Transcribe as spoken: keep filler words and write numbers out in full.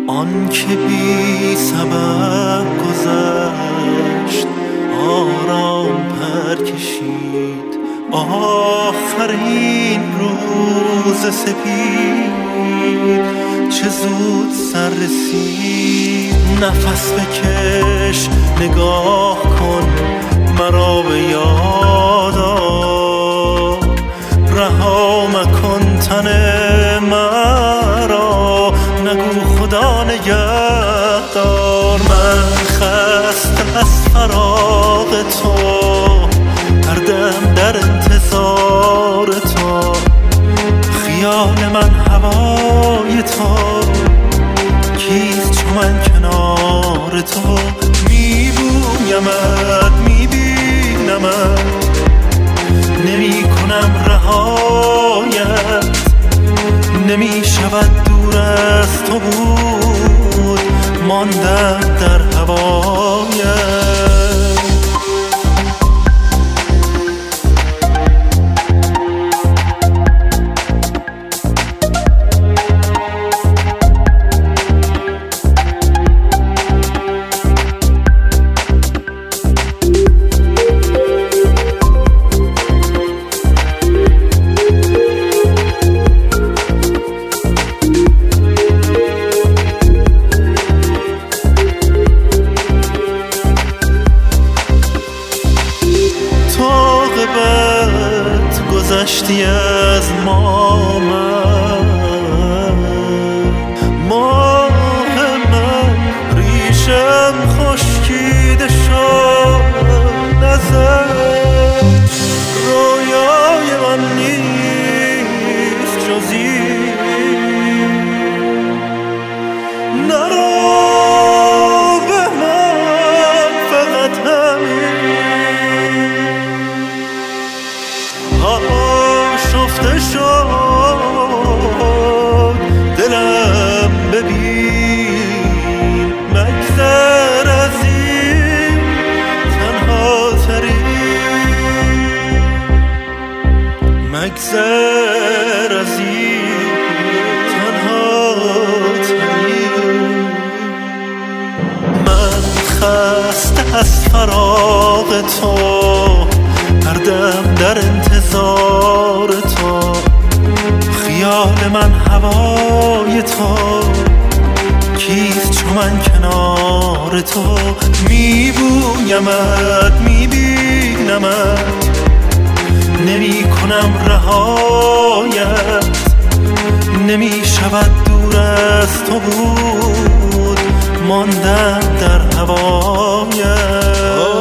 آن که بی سبب گذشت آرام پر کشید آخرین روز سپید چه زود سر رسید. نفس بکش نگاه کن مرا به یاد آر، رها مکن تن مرا نگو خدا نگهدار. من خسته از فراق تو هر دم در انتظار تو، خیال من هوای تو کیست چو من کنار تو. میبویمت میبینمت نمی کنم رهایت، نمی شود دور از تو بود ماندم در هوایت. گذشتی از ما من، ماه من ریشم خشکیده شد ازت. رویای من نیست جزی نرو به من فقط همین شفته شد دلم ببین، مگذر از این تنها ترین، مگذر از این تنها ترین. من خسته از فراق تو هر دم در انتظار تو، خیال من هوای تو کیست چو من کنار تو. میبویمت میبینمت نمی کنم رهایت، نمی شود دور از تو بود ماندم در هوایت.